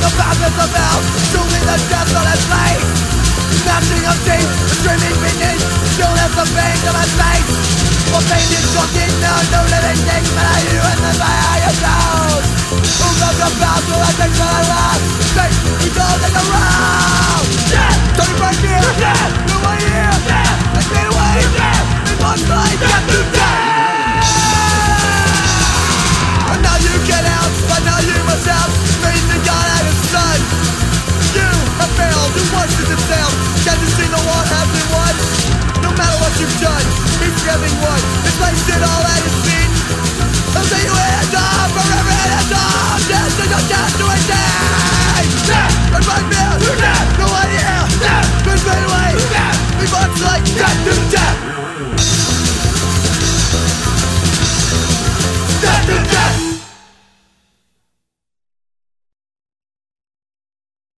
the badness of hell, shooting the death on his face. Gnashing of teeth, screaming beneath, stillness of pain to my face. For pain is shocking, no living thing, but I hear in the fire yourself. Who knows the past, will I take my last? Take, we don't take around. Death! Tony Frank here! Death! No way here! Death! Let's get away! Death! In one place!